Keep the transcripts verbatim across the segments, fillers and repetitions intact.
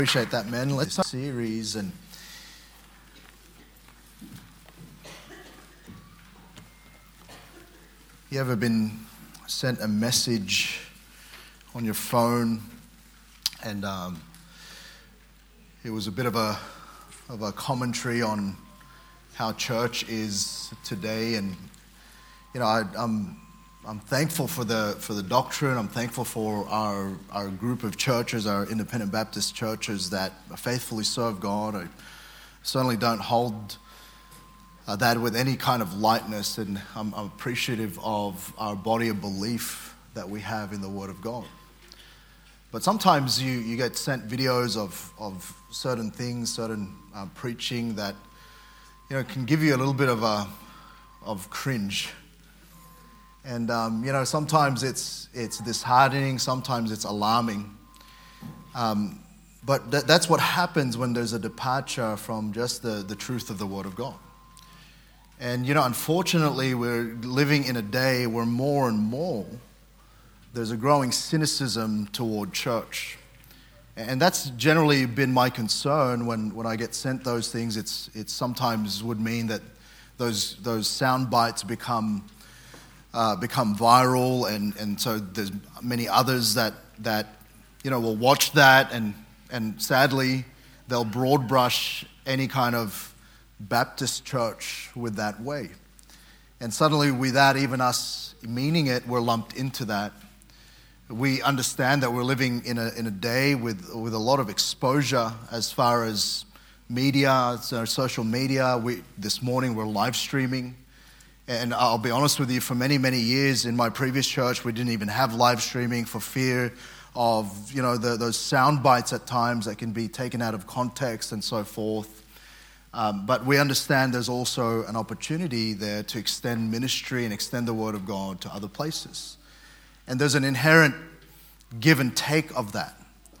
Appreciate that, man. Let's start a series. And you ever been sent a message on your phone, and um, it was a bit of a of a commentary on how church is today? And you know, I, I'm I'm thankful for the for the doctrine. I'm thankful for our our group of churches, our independent Baptist churches that faithfully serve God. I certainly don't hold uh, that with any kind of lightness, and I'm, I'm appreciative of our body of belief that we have in the Word of God. But sometimes you, you get sent videos of, of certain things, certain uh, preaching that you know can give you a little bit of a of cringe. And, um, you know, sometimes it's it's disheartening, sometimes it's alarming. Um, but th- that's what happens when there's a departure from just the, the truth of the Word of God. And, you know, unfortunately, we're living in a day where more and more there's a growing cynicism toward church. And that's generally been my concern when, when I get sent those things. It's it sometimes would mean that those those sound bites become... Uh, become viral, and, and so there's many others that that you know will watch that, and and sadly they'll broad brush any kind of Baptist church with that way, and suddenly without even us meaning it, we're lumped into that. We understand that we're living in a in a day with with a lot of exposure as far as media, so social media. We this morning we're live streaming. And I'll be honest with you, for many, many years in my previous church, we didn't even have live streaming for fear of, you know, the, those sound bites at times that can be taken out of context and so forth. Um, but we understand there's also an opportunity there to extend ministry and extend the Word of God to other places. And there's an inherent give and take of that.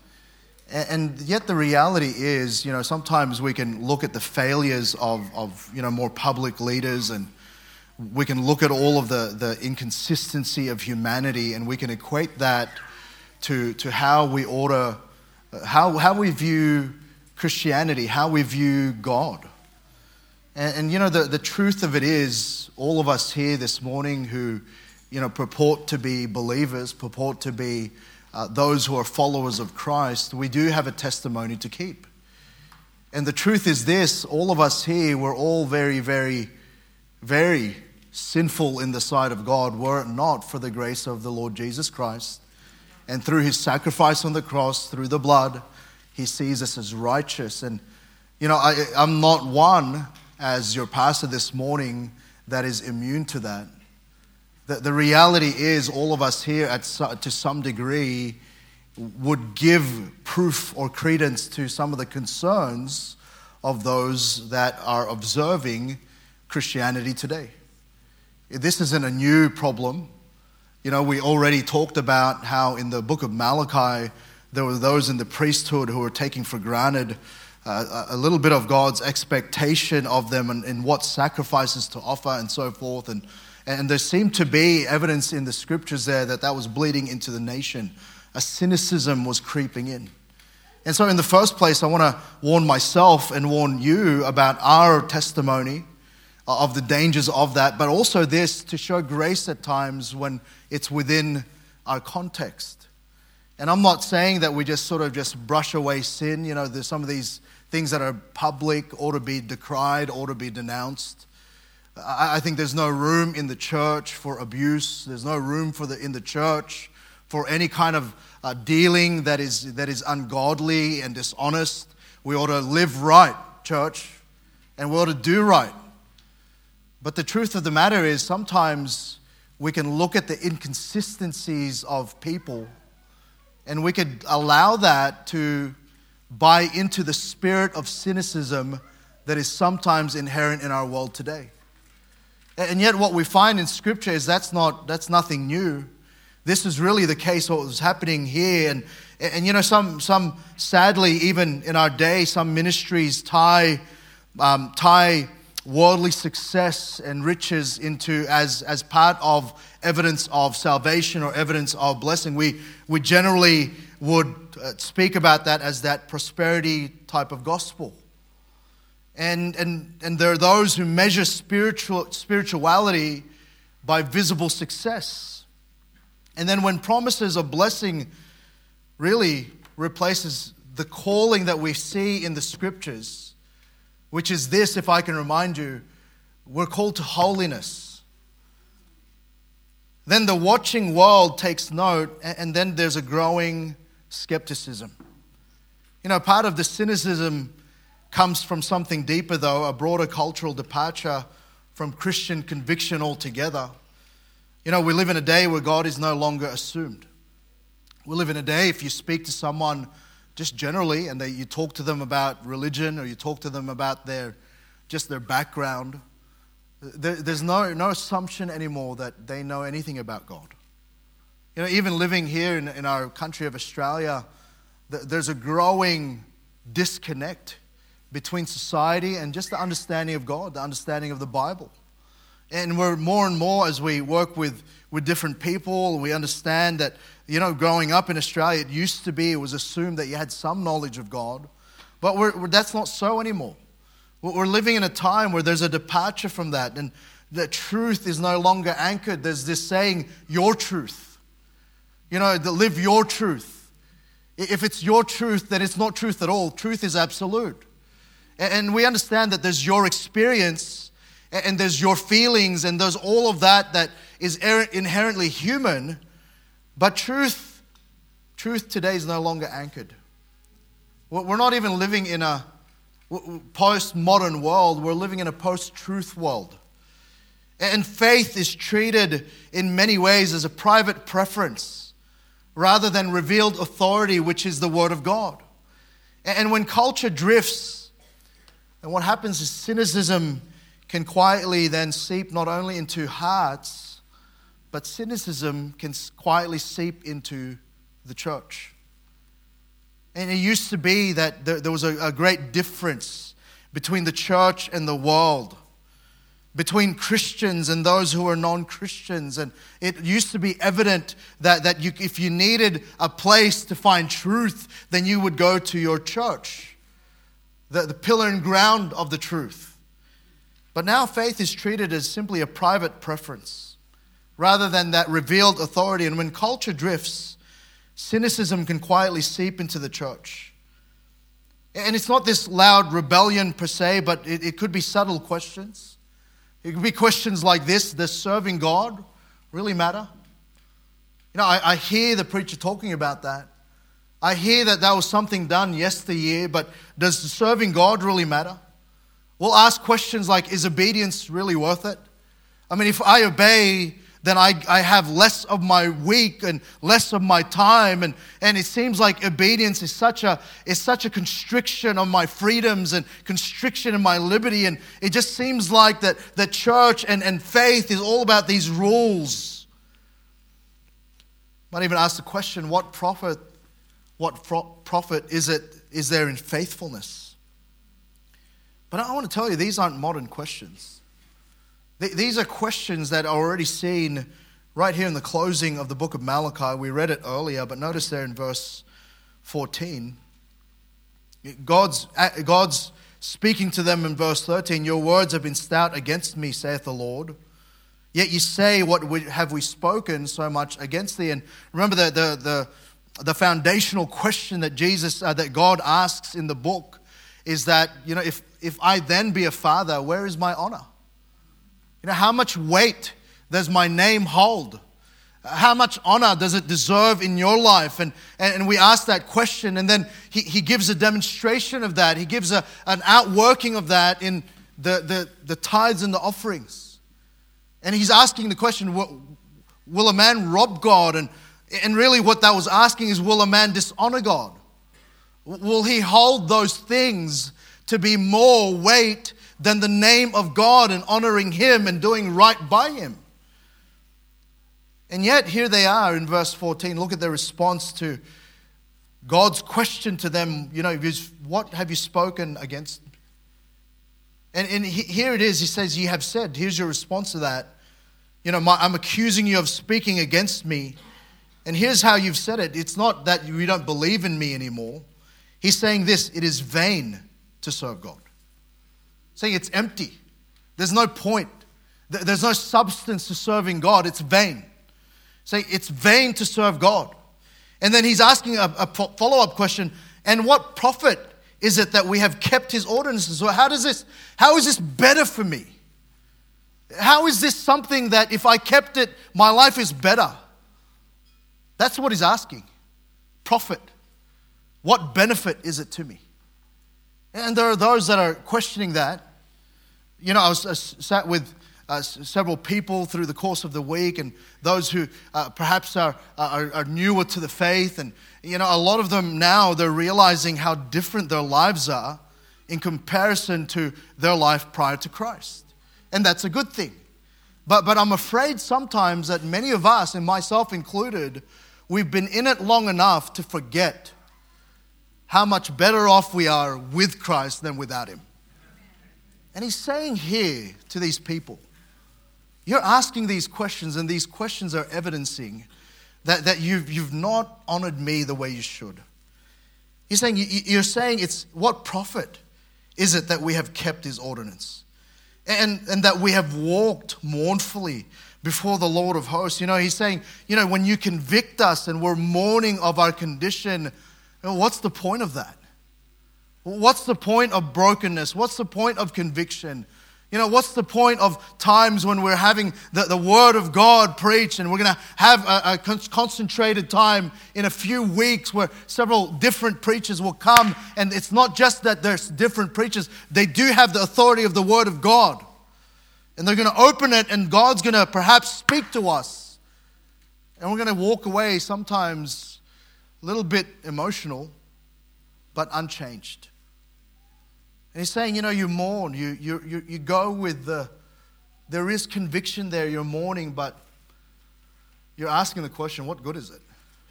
And yet the reality is, you know, sometimes we can look at the failures of, of you know, more public leaders, and we can look at all of the, the inconsistency of humanity, and we can equate that to to how we order, how how we view Christianity, how we view God. And, and you know, the, the truth of it is, all of us here this morning who, you know, purport to be believers, purport to be uh, those who are followers of Christ, we do have a testimony to keep. And the truth is this, all of us here, we're all very, very, very sinful in the sight of God, were it not for the grace of the Lord Jesus Christ. And through his sacrifice on the cross, through the blood, he sees us as righteous. And, you know, I, I'm not one, as your pastor this morning, that is immune to that. The, the reality is, all of us here, at to some degree, would give proof or credence to some of the concerns of those that are observing Christianity today. This isn't a new problem. You know, we already talked about how in the book of Malachi, there were those in the priesthood who were taking for granted uh, a little bit of God's expectation of them, and, and what sacrifices to offer and so forth. And, and there seemed to be evidence in the scriptures there that that was bleeding into the nation. A cynicism was creeping in. And so in the first place, I want to warn myself and warn you about our testimony of the dangers of that, but also this, to show grace at times when it's within our context. And I'm not saying that we just sort of just brush away sin. You know, there's some of these things that are public, ought to be decried, ought to be denounced. I think there's no room in the church for abuse. There's no room for the in the church for any kind of uh, dealing that is that is ungodly and dishonest. We ought to live right, church, and we ought to do right. But the truth of the matter is, sometimes we can look at the inconsistencies of people, and we could allow that to buy into the spirit of cynicism that is sometimes inherent in our world today. And yet what we find in Scripture is that's not that's nothing new. This is really the case, what was happening here. And, and you know, some, some sadly, even in our day, some ministries tie um, tie worldly success and riches into as as part of evidence of salvation or evidence of blessing. We we generally would uh, speak about that as that prosperity type of gospel. And, and, and there are those who measure spiritual spirituality by visible success. And then when promises of blessing really replaces the calling that we see in the scriptures, which is this, if I can remind you, we're called to holiness. Then the watching world takes note, and then there's a growing skepticism. You know, part of the cynicism comes from something deeper, though, a broader cultural departure from Christian conviction altogether. You know, we live in a day where God is no longer assumed. We live in a day, if you speak to someone just generally, and they, you talk to them about religion, or you talk to them about their just their background, there, there's no, no assumption anymore that they know anything about God. You know, even living here in, in our country of Australia, th- there's a growing disconnect between society and just the understanding of God, the understanding of the Bible. And we're more and more, as we work with, with different people, we understand that, you know, growing up in Australia, it used to be, it was assumed that you had some knowledge of God. But we're, we're, that's not so anymore. We're living in a time where there's a departure from that, and the truth is no longer anchored. There's this saying, your truth. You know, live your truth. If it's your truth, then it's not truth at all. Truth is absolute. And we understand that there's your experience, and there's your feelings, and there's all of that that is inherently human. But truth, truth today is no longer anchored. We're not even living in a post-modern world. We're living in a post-truth world. And faith is treated in many ways as a private preference rather than revealed authority, which is the Word of God. And when culture drifts, and what happens is cynicism can quietly then seep not only into hearts, but cynicism can quietly seep into the church. And it used to be that there was a great difference between the church and the world, between Christians and those who are non-Christians. And it used to be evident that, that you, if you needed a place to find truth, then you would go to your church, the, the pillar and ground of the truth. But now faith is treated as simply a private preference rather than that revealed authority. And when culture drifts, cynicism can quietly seep into the church. And it's not this loud rebellion per se, but it, it could be subtle questions. It could be questions like this: does serving God really matter? You know, I, I hear the preacher talking about that. I hear that that was something done yesteryear, but does serving God really matter? We'll ask questions like, is obedience really worth it? I mean, if I obey, then I, I have less of my week and less of my time. And, and it seems like obedience is such a is such a constriction of my freedoms and constriction of my liberty. And it just seems like that, that church and, and faith is all about these rules. Might even ask the question, what profit, what profit is it is there in faithfulness? But I want to tell you, these aren't modern questions. These are questions that are already seen right here in the closing of the book of Malachi. We read it earlier, but notice there in verse fourteen, God's, God's speaking to them in verse thirteen, your words have been stout against me, saith the Lord. Yet you say, what have we spoken so much against thee? And remember the the the, the foundational question that Jesus, uh, that God asks in the book is that, you know, if, if I then be a father, where is my honor? You know, how much weight does my name hold? How much honor does it deserve in your life? And, and we ask that question, and then he, he gives a demonstration of that. He gives a, an outworking of that in the, the, the tithes and the offerings. And he's asking the question, will a man rob God? And, and really what that was asking is, will a man dishonor God? Will he hold those things to be more weight than the name of God and honoring Him and doing right by Him? And yet here they are in verse fourteen. Look at their response to God's question to them. You know, what have you spoken against me? And, and he, here it is. He says, ye have said. Here's your response to that. You know, my, I'm accusing you of speaking against me. And here's how you've said it. It's not that you don't believe in me anymore. He's saying this, it is vain to serve God. Saying it's empty. There's no point. There's no substance to serving God. It's vain. Saying it's vain to serve God. And then he's asking a, a follow-up question, and what profit is it that we have kept his ordinances? So how does this, how is this better for me? How is this something that if I kept it, my life is better? That's what he's asking. Profit. What benefit is it to me? And there are those that are questioning that. You know, I was I sat with uh, several people through the course of the week, and those who uh, perhaps are, are are newer to the faith, and you know, a lot of them now they're realizing how different their lives are in comparison to their life prior to Christ, and that's a good thing. But but I'm afraid sometimes that many of us, and myself included, we've been in it long enough to forget how much better off we are with Christ than without him. And he's saying here to these people, you're asking these questions, and these questions are evidencing that, that you've, you've not honored me the way you should. He's saying, you're saying it's what profit is it that we have kept his ordinance? And, and that we have walked mournfully before the Lord of hosts. You know, he's saying, you know, when you convict us and we're mourning of our condition, what's the point of that? What's the point of brokenness? What's the point of conviction? You know, what's the point of times when we're having the, the Word of God preached, and we're going to have a, a con- concentrated time in a few weeks where several different preachers will come, and it's not just that there's different preachers, they do have the authority of the Word of God. And they're going to open it, and God's going to perhaps speak to us. And we're going to walk away sometimes a little bit emotional, but unchanged. And he's saying, you know, you mourn, you you you, you go with the, there is conviction there, you're mourning, but you're asking the question, what good is it?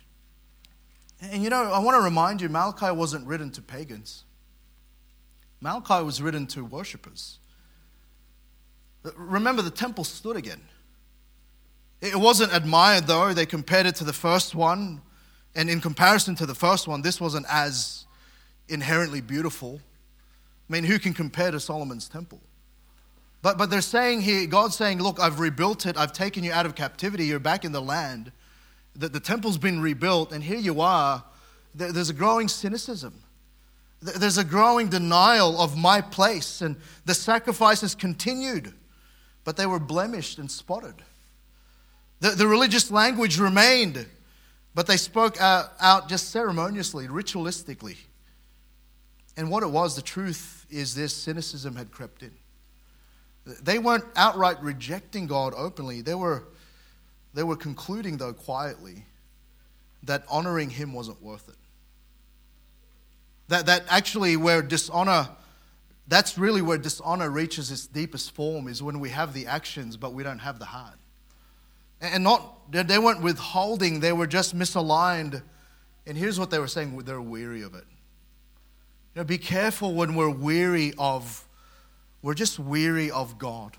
And you know, I want to remind you, Malachi wasn't written to pagans. Malachi was written to worshipers. Remember, the temple stood again. It wasn't admired, though. They compared it to the first one. And in comparison to the first one, this wasn't as inherently beautiful. I mean, who can compare to Solomon's temple? But but they're saying here, God's saying, look, I've rebuilt it. I've taken you out of captivity. You're back in the land. The, the temple's been rebuilt. And here you are. There, there's a growing cynicism. There's a growing denial of my place. And the sacrifices continued. But they were blemished and spotted. The, the religious language remained. But they spoke out, out just ceremoniously, ritualistically. And what it was, the truth is this, cynicism had crept in. They weren't outright rejecting God openly. They were, they were concluding, though, quietly, that honoring him wasn't worth it. That, that actually where dishonor, that's really where dishonor reaches its deepest form, is when we have the actions, but we don't have the heart. And not, they weren't withholding, they were just misaligned. And here's what they were saying, they're weary of it. You know, be careful when we're weary of, we're just weary of God.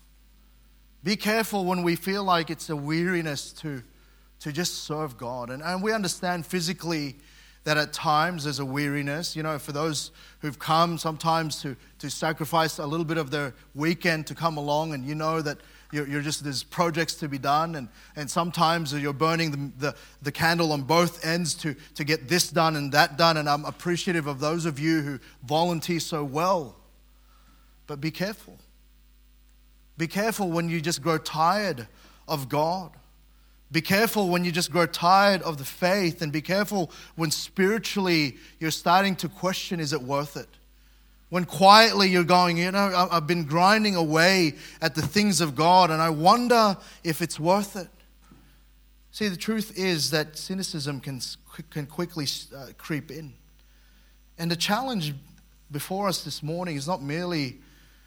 Be careful when we feel like it's a weariness to, to just serve God. And, and we understand physically that at times there's a weariness. You know, for those who've come sometimes to, to sacrifice a little bit of their weekend to come along, and you know that You're, you're just, there's projects to be done, and, and sometimes you're burning the, the, the candle on both ends to, to get this done and that done, and I'm appreciative of those of you who volunteer so well. But be careful. Be careful when you just grow tired of God. Be careful when you just grow tired of the faith, and be careful when spiritually you're starting to question, is it worth it? When quietly you're going, you know, I've been grinding away at the things of God, and I wonder if it's worth it. See, the truth is that cynicism can, can quickly uh, creep in. And the challenge before us this morning is not merely,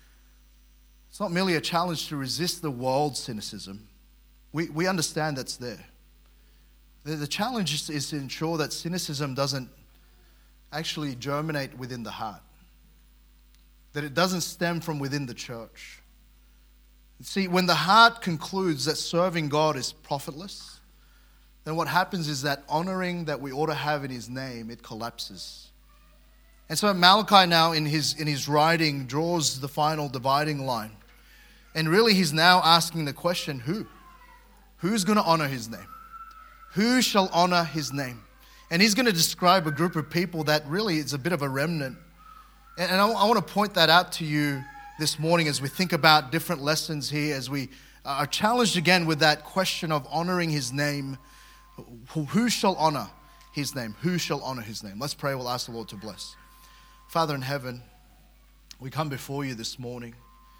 it's not merely a challenge to resist the world's cynicism. We, we understand that's there. The, the challenge is, is to ensure that cynicism doesn't actually germinate within the heart. That it doesn't stem from within the church. See, when the heart concludes that serving God is profitless, then what happens is that honoring that we ought to have in his name, it collapses. And so Malachi now in his, in his writing draws the final dividing line. And really he's now asking the question, who? Who's going to honor his name? Who shall honor his name? And he's going to describe a group of people that really is a bit of a remnant. And I, I want to point that out to you this morning as we think about different lessons here, as we are challenged again with that question of honoring his name. Who shall honor his name? Who shall honor his name? Let's pray. We'll ask the Lord to bless. Father in heaven, we come before you this morning.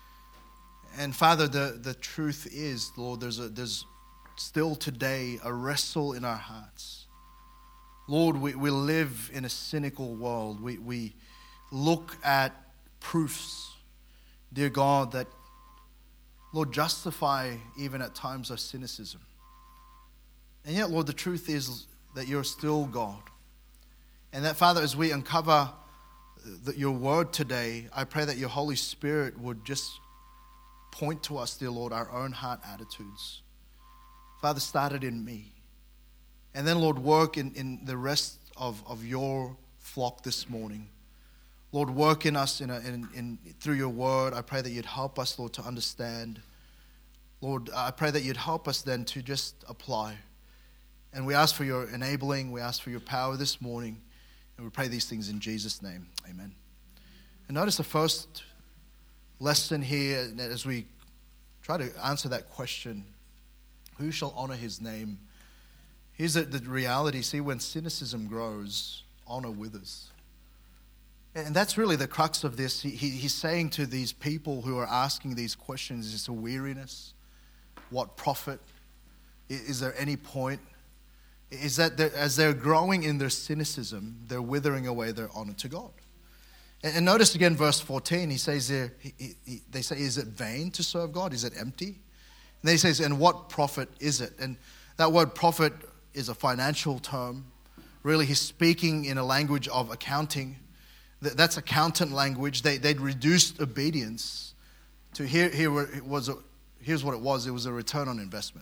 And Father, the, the truth is, Lord, there's a, there's still today a wrestle in our hearts. Lord, we, we live in a cynical world. We, we look at proofs, dear God, that, Lord, justify even at times our cynicism. And yet, Lord, the truth is that you're still God. And that, Father, as we uncover the, your word today, I pray that your Holy Spirit would just point to us, dear Lord, our own heart attitudes. Father, start it in me. And then, Lord, work in, in the rest of, of your flock this morning. Lord, work in us in, a, in, in through your word. I pray that you'd help us, Lord, to understand. Lord, I pray that you'd help us then to just apply. And we ask for your enabling. We ask for your power this morning. And we pray these things in Jesus' name. Amen. And notice the first lesson here as we try to answer that question, who shall honor his name? Here's the, the reality. See, when cynicism grows, honor withers. And that's really the crux of this. He, he, he's saying to these people who are asking these questions, is it a weariness? What profit? Is, is there any point? Is that they're, as they're growing in their cynicism, they're withering away their honor to God. And, and notice again verse fourteen, he says there, he, he, they say, is it vain to serve God? Is it empty? And then he says, and what profit is it? And that word profit is a financial term. Really, he's speaking in a language of accounting. That's accountant language. They, they'd reduced obedience to here, here it was a, here's what it was. It was a return on investment.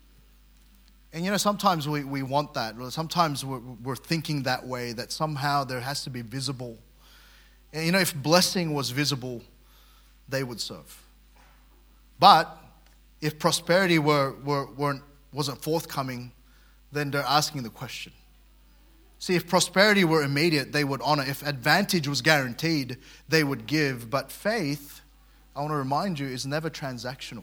And you know, sometimes we, we want that. Sometimes we're, we're thinking that way, that somehow there has to be visible. And you know, if blessing was visible, they would serve. But if prosperity were, were, weren't, wasn't forthcoming, then they're asking the question. See, if prosperity were immediate, they would honor. If advantage was guaranteed, they would give. But faith, I want to remind you, is never transactional.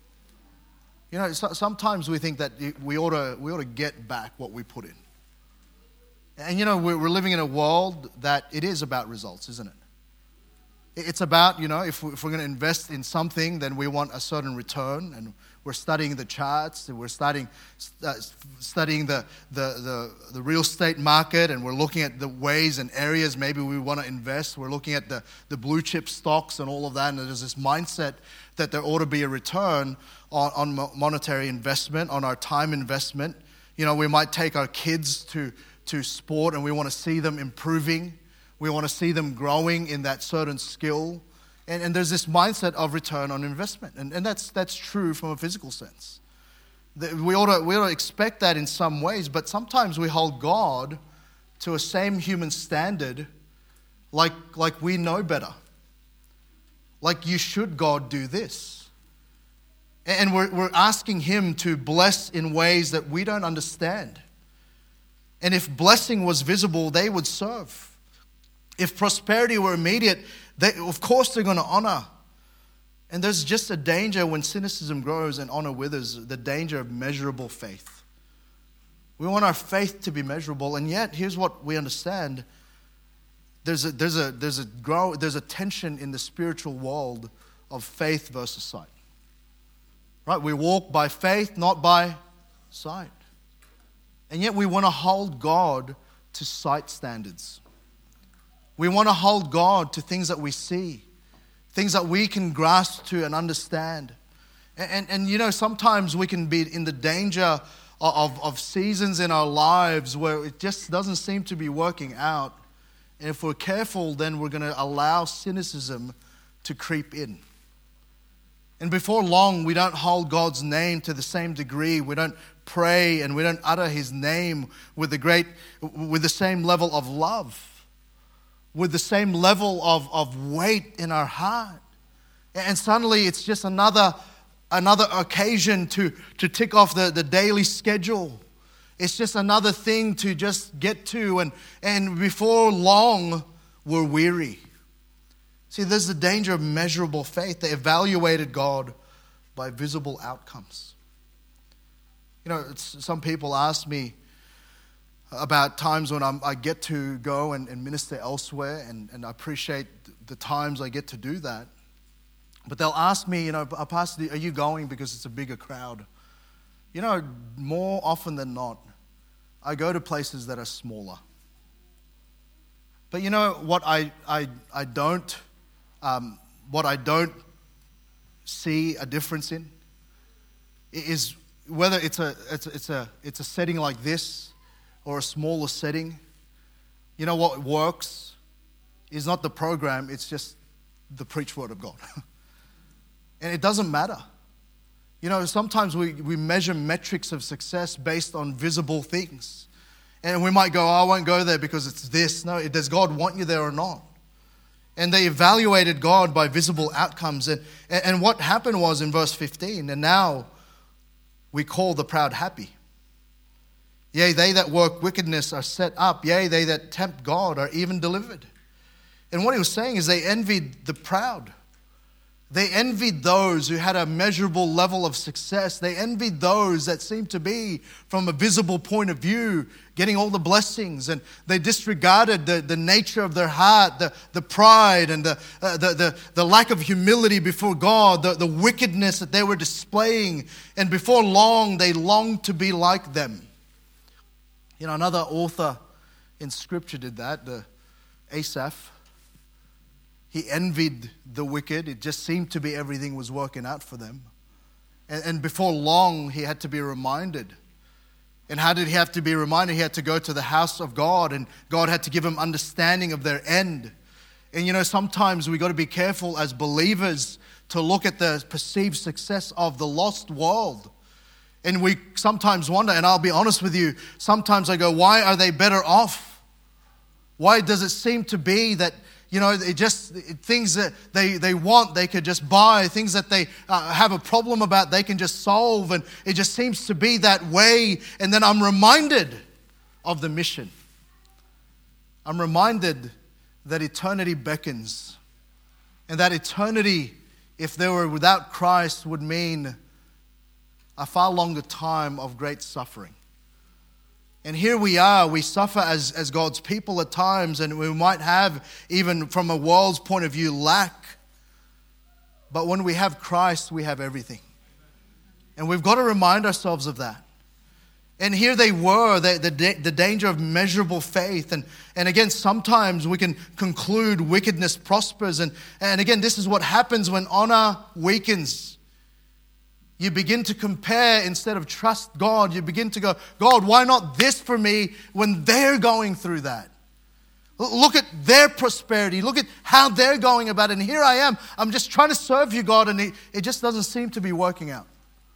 You know, sometimes we think that we ought to, we ought to get back what we put in. And you know, we're living in a world that it is about results, isn't it? It's about, you know, if we're going to invest in something, then we want a certain return. And we're studying the charts, and we're studying uh, studying the, the, the, the real estate market, and we're looking at the ways and areas maybe we want to invest. We're looking at the, the blue chip stocks and all of that, and there's this mindset that there ought to be a return on, on monetary investment, on our time investment. You know, we might take our kids to, to sport, and we want to see them improving. We want to see them growing in that certain skill. And, and there's this mindset of return on investment. And, and that's that's true from a physical sense. We ought, to, we ought to expect that in some ways, but sometimes we hold God to a same human standard like, like we know better. Like, you should, God, do this. And we're, we're asking Him to bless in ways that we don't understand. And if blessing was visible, they would serve. If prosperity were immediate, they, of course they're going to honor. And there's just a danger when cynicism grows and honor withers, the danger of measurable faith. We want our faith to be measurable, and yet here's what we understand. There's a, there's a, there's a, grow, there's a tension in the spiritual world of faith versus sight. Right? We walk by faith, not by sight. And yet we want to hold God to sight standards. We want to hold God to things that we see, things that we can grasp to and understand. And, and, and you know, sometimes we can be in the danger of, of seasons in our lives where it just doesn't seem to be working out. And if we're careful, then we're going to allow cynicism to creep in. And before long, we don't hold God's name to the same degree. We don't pray and we don't utter his name with the great, with the same level of love, with the same level of, of weight in our heart. And suddenly it's just another another occasion to, to tick off the, the daily schedule. It's just another thing to just get to, and, and before long, we're weary. See, there's the danger of measurable faith. They evaluated God by visible outcomes. You know, it's, some people ask me about times when I'm, I get to go and, and minister elsewhere, and, and I appreciate the times I get to do that. But they'll ask me, you know, Pastor, are you going because it's a bigger crowd? You know, more often than not, I go to places that are smaller. But you know what I I, I don't um, what I don't see a difference in is whether it's a it's a, it's a it's a setting like this or a smaller setting. You know what works is not the program; it's just the preached word of God. And it doesn't matter. You know, sometimes we, we measure metrics of success based on visible things. And we might go, oh, I won't go there because it's this. No, does God want you there or not? And they evaluated God by visible outcomes. And, and what happened was in verse fifteen, and now we call the proud happy. Yea, they that work wickedness are set up. Yea, they that tempt God are even delivered. And what he was saying is they envied the proud. They envied those who had a measurable level of success. They envied those that seemed to be, from a visible point of view, getting all the blessings. And they disregarded the, the nature of their heart, the, the pride and the, uh, the, the, the lack of humility before God, the, the wickedness that they were displaying. And before long, they longed to be like them. You know, another author in Scripture did that, the Asaph. He envied the wicked. It just seemed to be everything was working out for them. And, and before long, he had to be reminded. And how did he have to be reminded? He had to go to the house of God, and God had to give him understanding of their end. And you know, sometimes we got to be careful as believers to look at the perceived success of the lost world. And we sometimes wonder, and I'll be honest with you, sometimes I go, why are they better off? Why does it seem to be that, you know, it just things that they, they want, they could just buy. Things that they uh, have a problem about, they can just solve. And it just seems to be that way. And then I'm reminded of the mission. I'm reminded that eternity beckons. And that eternity, if they were without Christ, would mean a far longer time of great suffering. And here we are, we suffer as, as God's people at times, and we might have, even from a world's point of view, lack. But when we have Christ, we have everything. And we've got to remind ourselves of that. And here they were, the, the, the danger of measurable faith. And, and again, sometimes we can conclude wickedness prospers. And, and again, this is what happens when honor weakens. You begin to compare instead of trust God. You begin to go, God, why not this for me when they're going through that? Look at their prosperity. Look at how they're going about it. And here I am. I'm just trying to serve you, God, and it, it just doesn't seem to be working out.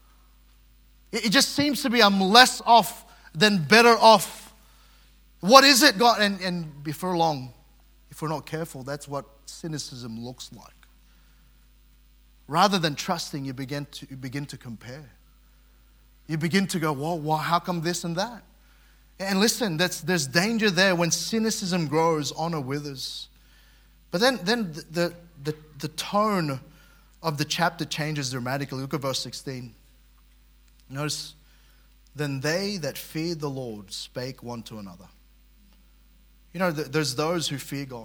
It, it just seems to be I'm less off than better off. What is it, God? And, and before long, if we're not careful, that's what cynicism looks like. Rather than trusting, you begin to you begin to compare. You begin to go, well, well, how come this and that? And listen, that's, there's danger there. When cynicism grows, honor withers. But then, then the, the, the tone of the chapter changes dramatically. Look at verse sixteen. Notice, then they that feared the Lord spake one to another. You know, there's those who fear God.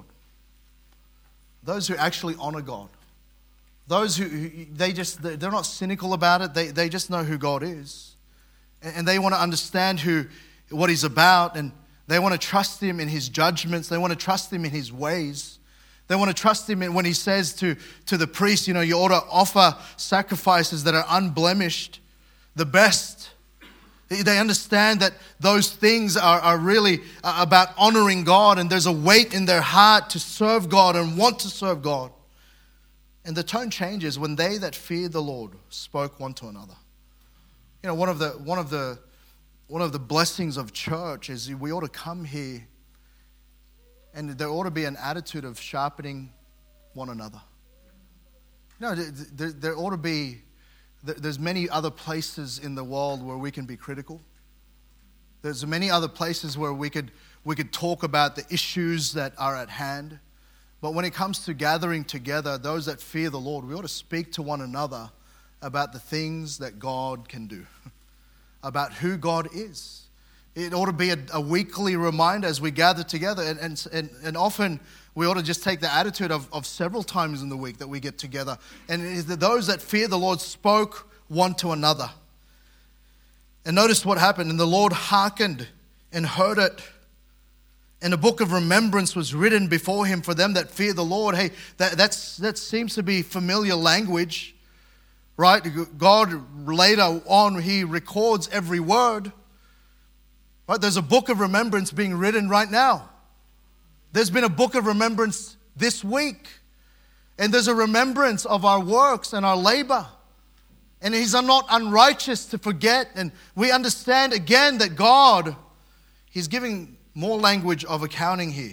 Those who actually honor God. Those who, who, they just, they're not cynical about it. They, they just know who God is. And, and they want to understand who, what He's about. And they want to trust Him in His judgments. They want to trust Him in His ways. They want to trust Him in when He says to, to the priest, you know, you ought to offer sacrifices that are unblemished, the best. They understand that those things are, are really about honoring God. And there's a weight in their heart to serve God and want to serve God. And the tone changes when they that feared the Lord spoke one to another. You know, one of the one of the one of the blessings of church is we ought to come here and there ought to be an attitude of sharpening one another. You know, there, there ought to be, there's many other places in the world where we can be critical. There's many other places where we could we could talk about the issues that are at hand. But when it comes to gathering together, those that fear the Lord, we ought to speak to one another about the things that God can do, about who God is. It ought to be a, a weekly reminder as we gather together. And, and, and, and often we ought to just take the attitude of, of several times in the week that we get together. And it is that those that fear the Lord spoke one to another. And notice what happened. And the Lord hearkened and heard it. And a book of remembrance was written before him for them that fear the Lord. Hey, that, that's, that seems to be familiar language, right? God later on, he records every word. Right? There's a book of remembrance being written right now. There's been a book of remembrance this week. And there's a remembrance of our works and our labor. And he's not unrighteous to forget. And we understand again that God, he's giving more language of accounting here.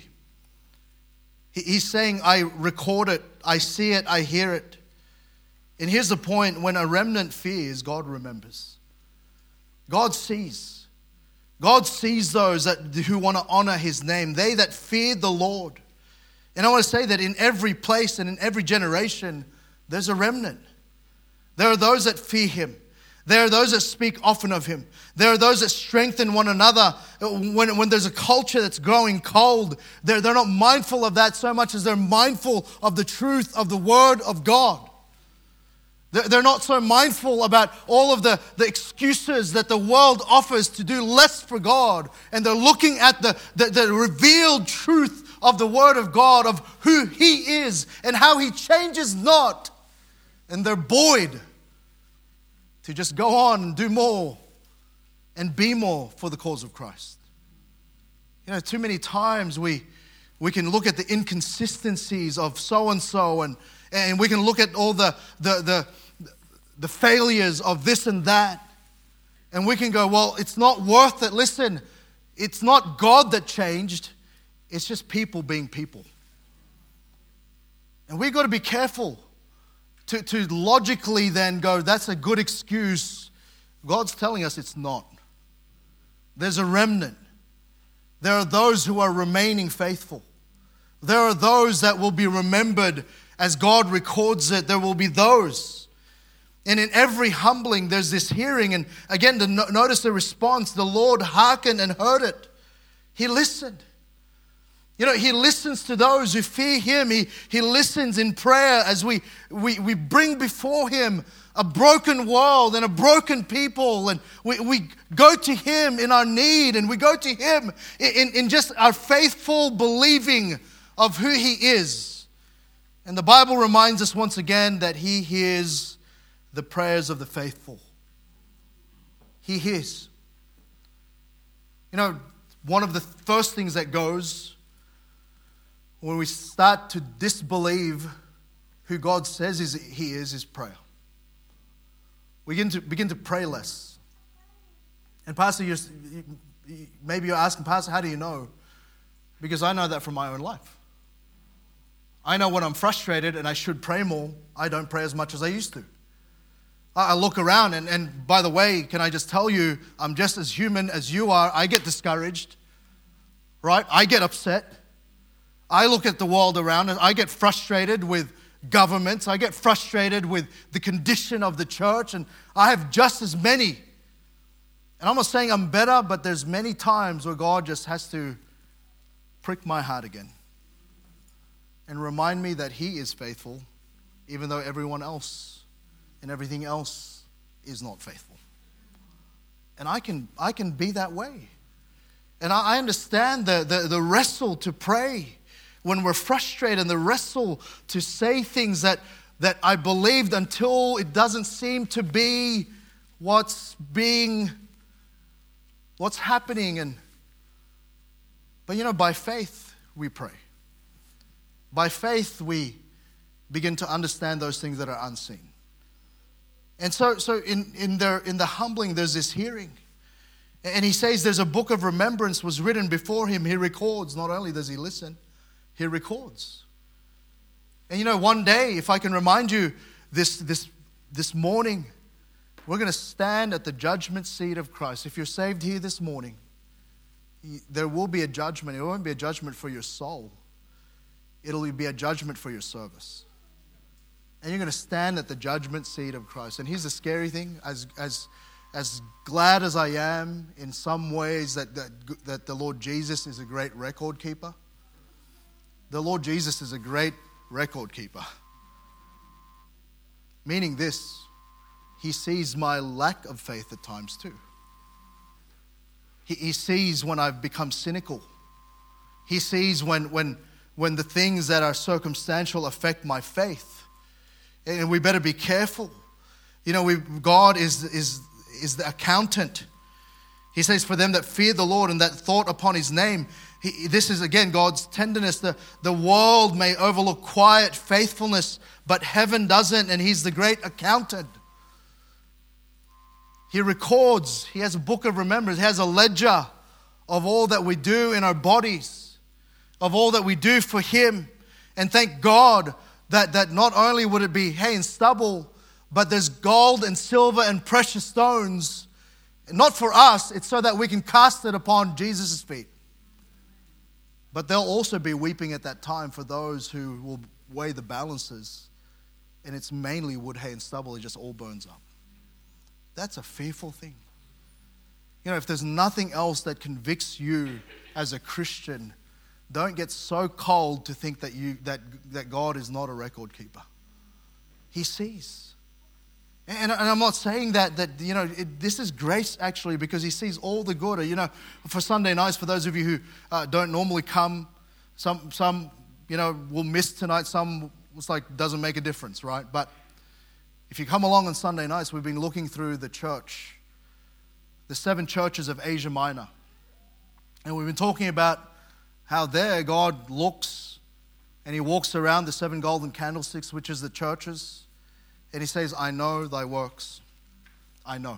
He's saying, I record it, I see it, I hear it. And here's the point, when a remnant fears, God remembers. God sees. God sees those that who want to honor his name, they that fear the Lord. And I want to say that in every place and in every generation, there's a remnant. There are those that fear him. There are those that speak often of him. There are those that strengthen one another. When, when there's a culture that's growing cold, they're, they're not mindful of that so much as they're mindful of the truth of the Word of God. They're, they're not so mindful about all of the, the excuses that the world offers to do less for God. And they're looking at the, the, the revealed truth of the Word of God, of who he is and how he changes not. And they're buoyed to just go on and do more and be more for the cause of Christ. You know, too many times we we can look at the inconsistencies of so-and-so and, and we can look at all the, the, the, the failures of this and that. And we can go, well, it's not worth it. Listen, it's not God that changed. It's just people being people. And we've got to be careful To, to logically then go, that's a good excuse. God's telling us it's not. There's a remnant. There are those who are remaining faithful. There are those that will be remembered as God records it. There will be those. And in every humbling, there's this hearing. And again, to no- notice the response. The Lord hearkened and heard it. He listened. You know, he listens to those who fear him. He, he listens in prayer as we, we, we bring before him a broken world and a broken people. And we, we go to him in our need, and we go to him in, in just our faithful believing of who he is. And the Bible reminds us once again that he hears the prayers of the faithful. He hears. You know, one of the first things that goes when we start to disbelieve who God says is, he is, is prayer. We begin to, begin to pray less. And Pastor, you're, maybe you're asking, Pastor, how do you know? Because I know that from my own life. I know when I'm frustrated and I should pray more, I don't pray as much as I used to. I look around and, and by the way, can I just tell you, I'm just as human as you are. I get discouraged, right? I get upset. I look at the world around us. I get frustrated with governments. I get frustrated with the condition of the church. And I have just as many. And I'm not saying I'm better, but there's many times where God just has to prick my heart again and remind me that he is faithful, even though everyone else and everything else is not faithful. And I can I can be that way. And I, I understand the, the, the wrestle to pray when we're frustrated, and the wrestle to say things that, that I believed until it doesn't seem to be what's being, what's happening. And but you know, by faith we pray. By faith we begin to understand those things that are unseen. And so, so in, in, the, in the humbling, there's this hearing. And he says there's a book of remembrance was written before him. He records. Not only does he listen, he records. And you know, one day, if I can remind you this, this, this morning, we're going to stand at the judgment seat of Christ. If you're saved here this morning, there will be a judgment. It won't be a judgment for your soul. It'll be a judgment for your service. And you're going to stand at the judgment seat of Christ. And here's the scary thing. As, as, as glad as I am in some ways that, that, that the Lord Jesus is a great record keeper, the Lord Jesus is a great record keeper. Meaning this, he sees my lack of faith at times too. He, he sees when I've become cynical. He sees when, when, when the things that are circumstantial affect my faith. And we better be careful. You know, we, God is, is, is the accountant. He says, for them that fear the Lord and that thought upon his name. He, this is, again, God's tenderness. The, the world may overlook quiet faithfulness, but heaven doesn't, and he's the great accountant. He records. He has a book of remembrance. He has a ledger of all that we do in our bodies, of all that we do for him. And thank God that, that not only would it be hay and stubble, but there's gold and silver and precious stones. Not for us, it's so that we can cast it upon Jesus' feet. But there'll also be weeping at that time for those who will weigh the balances. And it's mainly wood, hay, and stubble. It just all burns up. That's a fearful thing. You know, if there's nothing else that convicts you as a Christian, don't get so cold to think that you that, that God is not a record keeper. He sees. And, and I'm not saying that, that you know, it, this is grace actually, because he sees all the good. You know, for Sunday nights, for those of you who uh, don't normally come, some, some, you know, will miss tonight. Some, it's like, doesn't make a difference, right? But if you come along on Sunday nights, we've been looking through the church, the seven churches of Asia Minor. And we've been talking about how there God looks and he walks around the seven golden candlesticks, which is the churches. And he says, I know thy works. I know.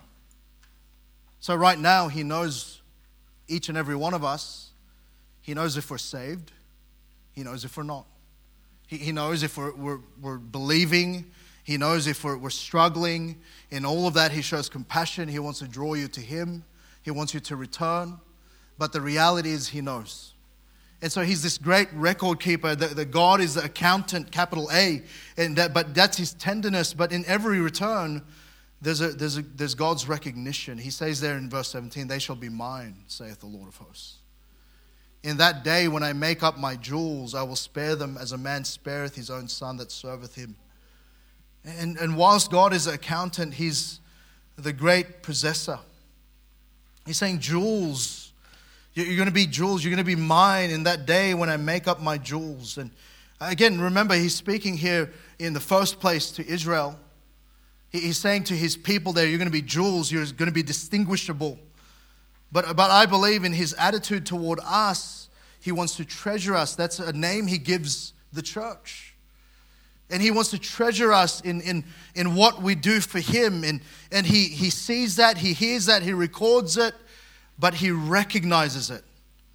So right now, he knows each and every one of us. He knows if we're saved. He knows if we're not. He, he knows if we're, we're, we're believing. He knows if we're, we're struggling. In all of that, he shows compassion. He wants to draw you to him. He wants you to return. But the reality is he knows. And so he's this great record keeper. The, the God is the accountant, capital A. And that, but that's his tenderness. But in every return, there's, a, there's, a, there's God's recognition. He says there in verse seventeen, they shall be mine, saith the Lord of hosts. In that day when I make up my jewels, I will spare them as a man spareth his own son that serveth him. And, and whilst God is an accountant, he's the great possessor. He's saying jewels. You're going to be jewels. You're going to be mine in that day when I make up my jewels. And again, remember, he's speaking here in the first place to Israel. He's saying to his people there, you're going to be jewels. You're going to be distinguishable. But, but I believe in his attitude toward us, he wants to treasure us. That's a name he gives the church. And he wants to treasure us in, in, in what we do for him. And, and he, he sees that, he hears that, he records it. But he recognizes it.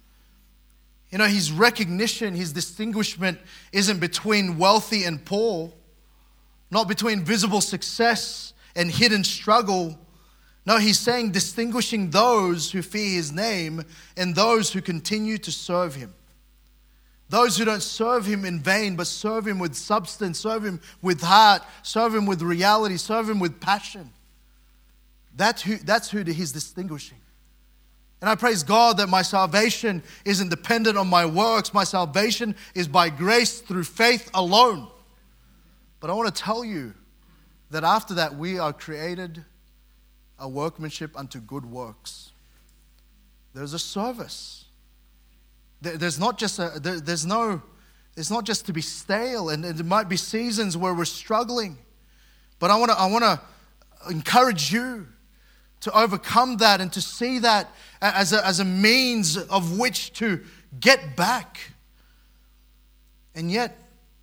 You know, his recognition, his distinguishment isn't between wealthy and poor, not between visible success and hidden struggle. No, he's saying distinguishing those who fear his name and those who continue to serve him. Those who don't serve him in vain, but serve him with substance, serve him with heart, serve him with reality, serve him with passion. That's who, that's who he's distinguishing. And I praise God that my salvation isn't dependent on my works. My salvation is by grace through faith alone. But I want to tell you that after that we are created a workmanship unto good works. There's a service. There's not just a, there's no, it's not just to be stale, and there might be seasons where we're struggling. But I want to, I want to encourage you to overcome that and to see that as a, as a means of which to get back. And yet,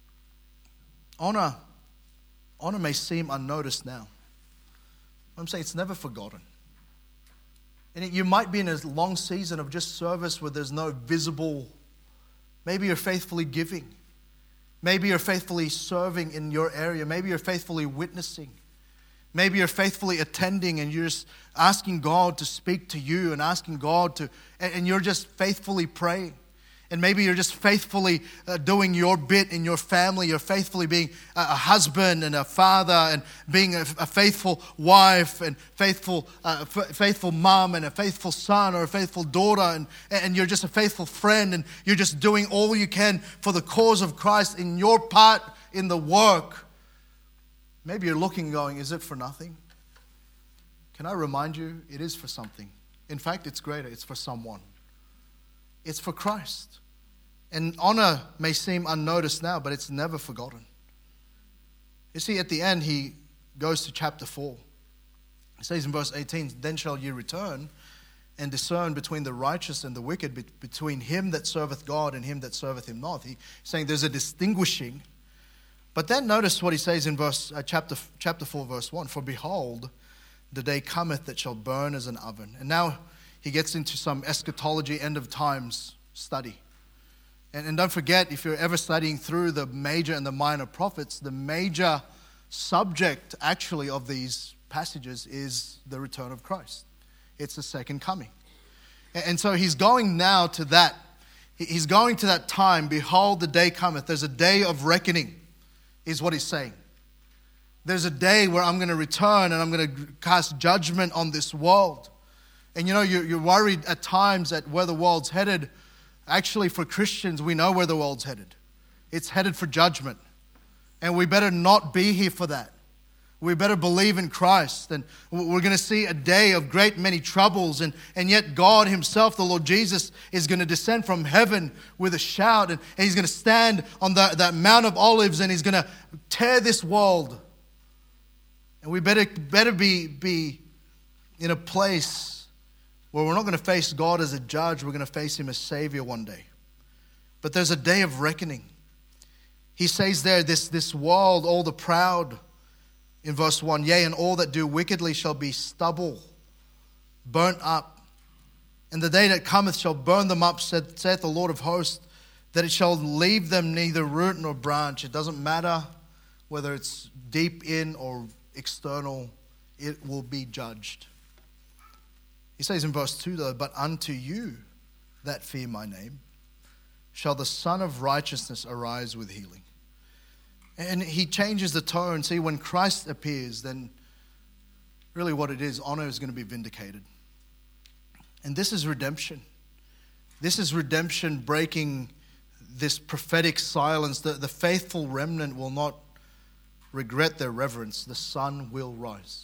honor, honor may seem unnoticed now. I'm saying it's never forgotten. And you might be in a long season of just service where there's no visible. Maybe you're faithfully giving. Maybe you're faithfully serving in your area. Maybe you're faithfully witnessing. Maybe you're faithfully attending and you're just asking God to speak to you and asking God to, and you're just faithfully praying. And maybe you're just faithfully uh, doing your bit in your family. You're faithfully being a, a husband and a father and being a, a faithful wife and faithful uh, f- faithful mom and a faithful son or a faithful daughter. And, and you're just a faithful friend and you're just doing all you can for the cause of Christ in your part in the work. Maybe you're looking and going, is it for nothing? Can I remind you, it is for something. In fact, it's greater. It's for someone. It's for Christ. And honor may seem unnoticed now, but it's never forgotten. You see, at the end, he goes to chapter four. He says in verse eighteen, then shall ye return and discern between the righteous and the wicked, be- between him that serveth God and him that serveth him not. He's saying there's a distinguishing. But then notice what he says in verse uh, chapter chapter four, verse one. For behold, the day cometh that shall burn as an oven. And now he gets into some eschatology, end of times study. And, and don't forget, if you're ever studying through the major and the minor prophets, the major subject actually of these passages is the return of Christ. It's the second coming. And, and so he's going now to that. He's going to that time. Behold, the day cometh. There's a day of reckoning, is what he's saying. There's a day where I'm going to return and I'm going to cast judgment on this world. And you know, you're worried at times at where the world's headed. Actually, for Christians, we know where the world's headed. It's headed for judgment. And we better not be here for that. We better believe in Christ. And we're going to see a day of great many troubles. And, and yet God himself, the Lord Jesus, is going to descend from heaven with a shout. And, and he's going to stand on the, that Mount of Olives and he's going to tear this world. And we better, better be, be in a place where we're not going to face God as a judge, we're going to face him as Savior one day. But there's a day of reckoning. He says there, this, this world, all the proud, in verse one, yea, and all that do wickedly shall be stubble, burnt up. And the day that cometh shall burn them up, saith, saith the Lord of hosts, that it shall leave them neither root nor branch. It doesn't matter whether it's deep in or external, it will be judged. He says in verse two though, but unto you that fear my name shall the Son of Righteousness arise with healing. And he changes the tone. See, when Christ appears, then really what it is, honor is going to be vindicated. And this is redemption. This is redemption breaking this prophetic silence. The, the faithful remnant will not regret their reverence. The sun will rise.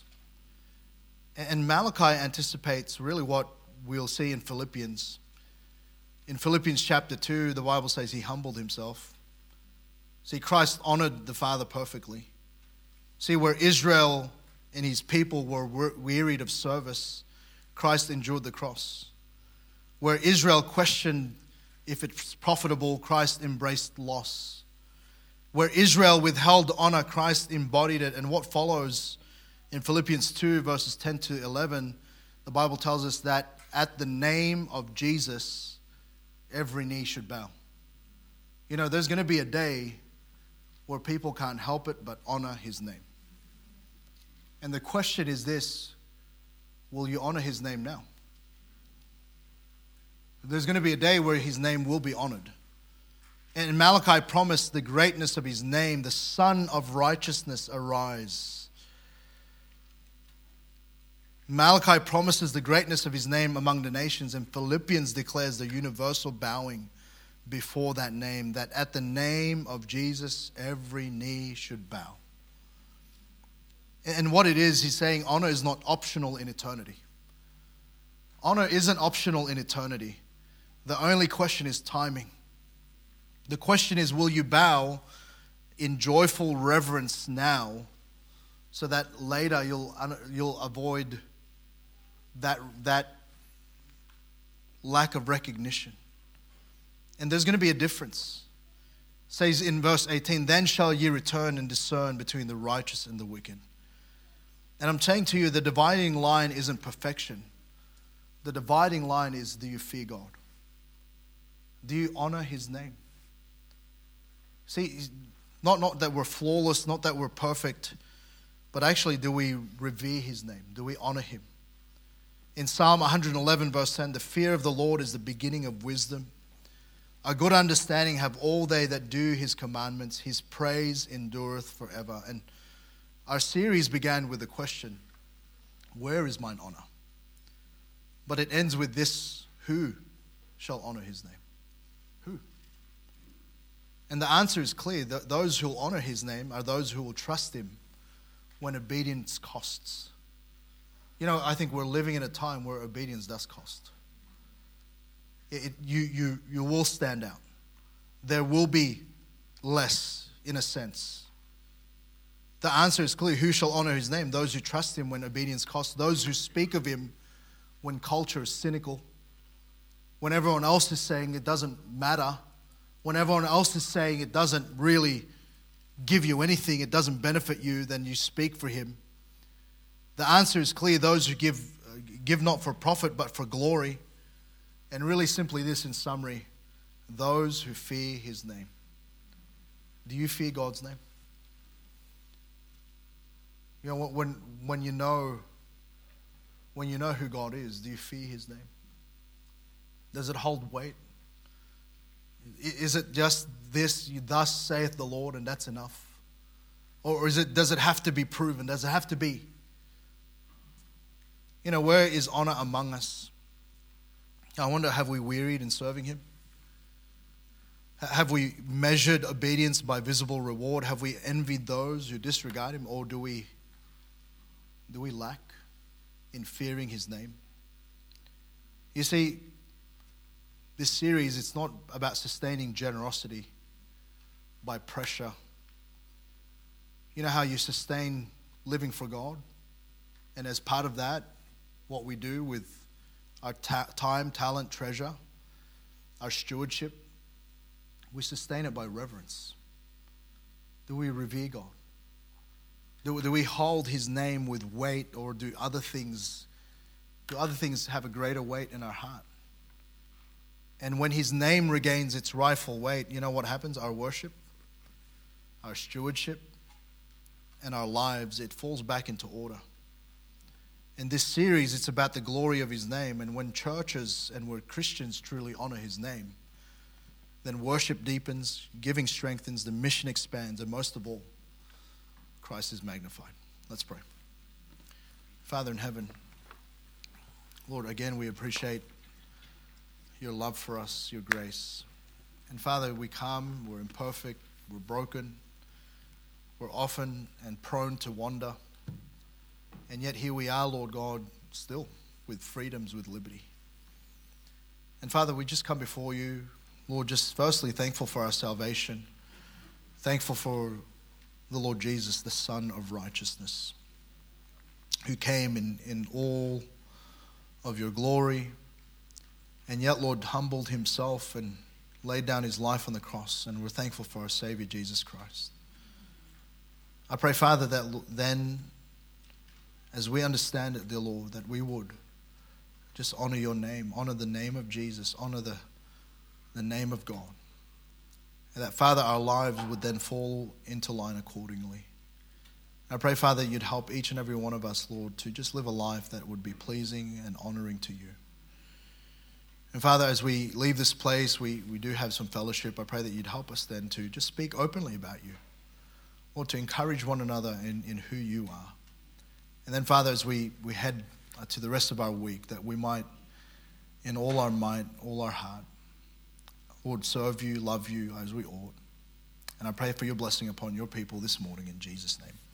And Malachi anticipates really what we'll see in Philippians. In Philippians chapter two, the Bible says he humbled himself. See, Christ honored the Father perfectly. See, where Israel and his people were wearied of service, Christ endured the cross. Where Israel questioned if it's profitable, Christ embraced loss. Where Israel withheld honor, Christ embodied it. And what follows in Philippians two, verses ten to eleven, the Bible tells us that at the name of Jesus, every knee should bow. You know, there's going to be a day where people can't help it but honor his name. And the question is this, will you honor his name now? There's going to be a day where his name will be honored. And Malachi promised the greatness of his name, the Son of Righteousness arise. Malachi promises the greatness of his name among the nations, and Philippians declares the universal bowing before that name, that at the name of Jesus, every knee should bow. And what it is, he's saying honor is not optional in eternity. Honor isn't optional in eternity. The only question is timing. The question is, will you bow in joyful reverence now so that later you'll you'll avoid that, that lack of recognition? And there's going to be a difference. It says in verse eighteen, then shall ye return and discern between the righteous and the wicked. And I'm saying to you, the dividing line isn't perfection. the dividing line is, do you fear God? Do you honor his name? See, not, not that we're flawless, not that we're perfect, but actually do we revere his name? Do we honor him? In Psalm one eleven verse ten, the fear of the Lord is the beginning of wisdom. A good understanding have all they that do his commandments. His praise endureth forever. And our series began with the question, where is mine honor? But it ends with this, who shall honor his name? Who? And the answer is clear. Those who will honor his name are those who will trust him when obedience costs. You know, I think we're living in a time where obedience does cost. It, it, you, you, you will stand out. There will be less, in a sense. The answer is clear. Who shall honor his name? Those who trust him when obedience costs. Those who speak of him when culture is cynical. When everyone else is saying it doesn't matter. When everyone else is saying it doesn't really give you anything, it doesn't benefit you, then you speak for him. The answer is clear. Those who give, uh, give not for profit but for glory. And really simply this in summary, those who fear his name. Do you fear God's name? You know, when, when you know, when you know who God is, do you fear his name? Does it hold weight? Is it just this, thus saith the Lord, and that's enough? Or is it, does it have to be proven? Does it have to be? You know, where is honor among us? I wonder, have we wearied in serving him? Have we measured obedience by visible reward? Have we envied those who disregard him? Or do we, do we lack in fearing his name? You see, this series, it's not about sustaining generosity by pressure. You know how you sustain living for God? And as part of that, what we do with our ta- time, talent, treasure, our stewardship, we sustain it by reverence. Do we revere God? Do, do we hold his name with weight, or do other things, do other things have a greater weight in our heart? And when his name regains its rightful weight, you know what happens? Our worship, our stewardship, and our lives, it falls back into order. In this series, it's about the glory of his name. And when churches and where Christians truly honor his name, then worship deepens, giving strengthens, the mission expands, and most of all, Christ is magnified. Let's pray. Father in heaven, Lord, again, we appreciate your love for us, your grace. And Father, we come, we're imperfect, we're broken, we're often and prone to wander. And yet here we are, Lord God, still with freedoms, with liberty. And Father, we just come before you, Lord, just firstly thankful for our salvation, thankful for the Lord Jesus, the Son of righteousness, who came in, in all of your glory, and yet, Lord, humbled himself and laid down his life on the cross. And we're thankful for our Savior, Jesus Christ. I pray, Father, that then, as we understand it, dear Lord, that we would just honor your name, honor the name of Jesus, honor the, the name of God. And that, Father, our lives would then fall into line accordingly. I pray, Father, you'd help each and every one of us, Lord, to just live a life that would be pleasing and honoring to you. And Father, as we leave this place, we, we do have some fellowship. I pray that you'd help us then to just speak openly about you, or to encourage one another in, in who you are. And then, Father, as we, we head to the rest of our week, that we might, in all our might, all our heart, Lord, serve you, love you as we ought. And I pray for your blessing upon your people this morning in Jesus' name.